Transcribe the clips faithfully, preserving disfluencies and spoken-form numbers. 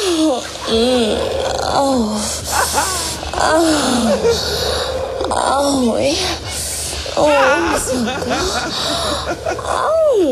Mm. Oh. Oh. Oh, oui. Oh, c'est encore. Oh.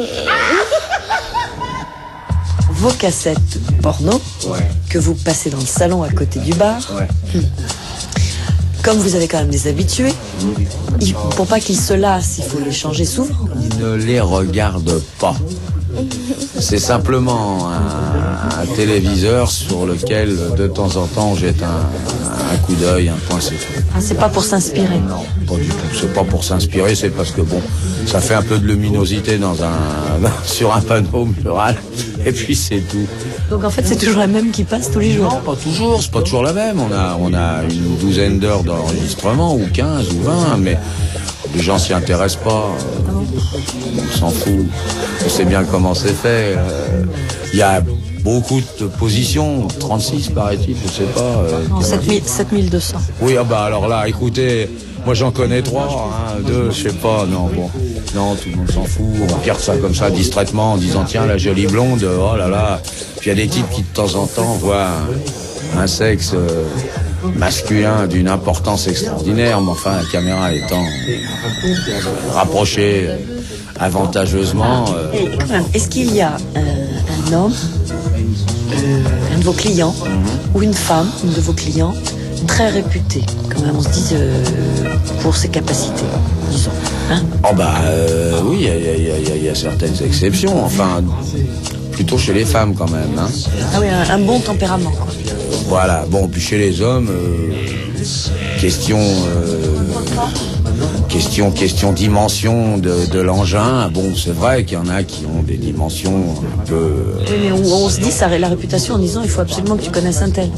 Vos cassettes porno, ouais, que vous passez dans le salon à côté du bar, ouais, comme vous avez quand même des habitués, il, pour pas qu'ils se lassent, il faut les changer souvent. Ils ne les regardent pas. C'est simplement un, un téléviseur sur lequel, de temps en temps, on jette un, un coup d'œil, un point, c'est tout. Ah, c'est pas pour s'inspirer? Non, pas du tout. C'est pas pour s'inspirer, c'est parce que, bon, ça fait un peu de luminosité dans un, sur un panneau mural, et puis c'est tout. Donc en fait, c'est toujours la même qui passe tous les jours? Non, pas toujours, c'est pas toujours la même. On a, on a une douzaine d'heures d'enregistrement, ou quinze, ou vingt, mais les gens s'y intéressent pas. On s'en fout. On sait bien comment c'est fait. Il euh, y a beaucoup de positions, trente-six paraît-il, je sais pas. Euh, non, sept mille deux cents. Oui, ah bah alors là, écoutez, moi j'en connais trois, hein, deux, je sais pas, non, bon. Non, tout le monde s'en fout. On regarde ça comme ça, distraitement, en disant, tiens, la jolie blonde, oh là là. Puis il y a des types qui, de temps en temps, voient un, un sexe euh, masculin d'une importance extraordinaire, mais enfin, la caméra étant rapprochée avantageusement. Euh... Est-ce qu'il y a un, un homme, euh, un de vos clients, mm-hmm, ou une femme, une de vos clientes, très réputée, quand même, on se dit, euh, pour ses capacités, disons, hein? Oh bah euh, oui, il y, y, y a certaines exceptions, enfin, plutôt chez les femmes quand même, hein. Ah oui, un, un bon tempérament, quoi. Voilà, bon, puis chez les hommes, euh, question, euh, question, question dimension de, de l'engin. Bon, c'est vrai qu'il y en a qui ont des dimensions un peu... Oui, mais on, on se dit, ça la réputation en disant, il faut absolument que tu connaisses un tel.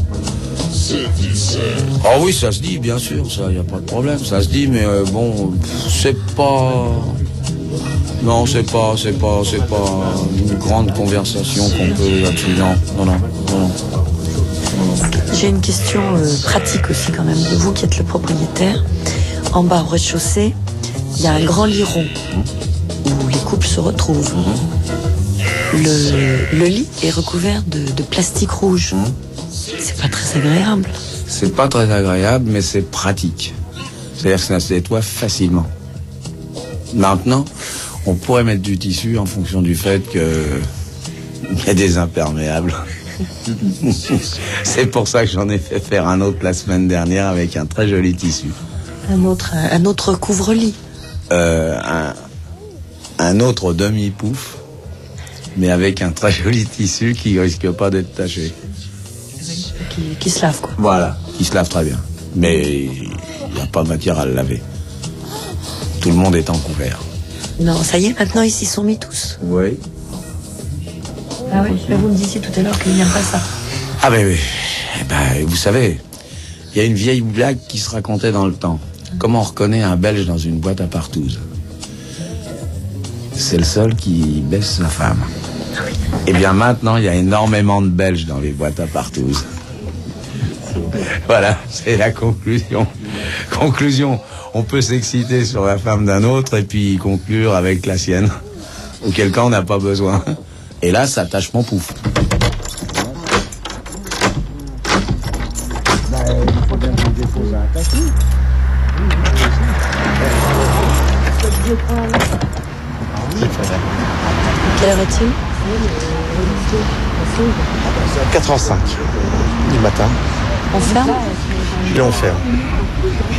Ah oui, ça se dit, bien sûr, ça, il n'y a pas de problème, ça se dit, mais euh, bon, c'est pas... Non, c'est pas, c'est pas, c'est pas une grande conversation qu'on peut là-dessus, non, non, non, non. J'ai une question euh, pratique aussi quand même, de vous qui êtes le propriétaire. En bas au rez-de-chaussée, il y a un grand lit rond où les couples se retrouvent. Le, le lit est recouvert de, de plastique rouge. C'est pas très agréable. C'est pas très agréable, mais c'est pratique. C'est-à-dire que ça se nettoie facilement. Maintenant, on pourrait mettre du tissu en fonction du fait que il y a des imperméables. C'est pour ça que j'en ai fait faire un autre la semaine dernière avec un très joli tissu. Un autre, un autre couvre-lit. Euh, un, un autre demi-pouf, mais avec un très joli tissu qui risque pas d'être taché. Qui, qui se lave, quoi. Voilà, qui se lave très bien. Mais il n'y a pas matière à le laver. Tout le monde est en couvert. Non, ça y est, maintenant ils s'y sont mis tous. Oui. Ah oui, mais vous me disiez tout à l'heure qu'il n'y a pas ça. Ah ben oui. Eh ben, vous savez, il y a une vieille blague qui se racontait dans le temps. Comment on reconnaît un Belge dans une boîte à partouze? C'est le seul qui baisse sa femme. Ah oui. Eh bien maintenant, il y a énormément de Belges dans les boîtes à partouze. Voilà, c'est la conclusion. Conclusion, on peut s'exciter sur la femme d'un autre et puis conclure avec la sienne. Auquel cas on n'a pas besoin. Et là, ça tâche mon pouf. Quelle heure est-il? quatre heures cinq du matin. On ferme? Et on ferme.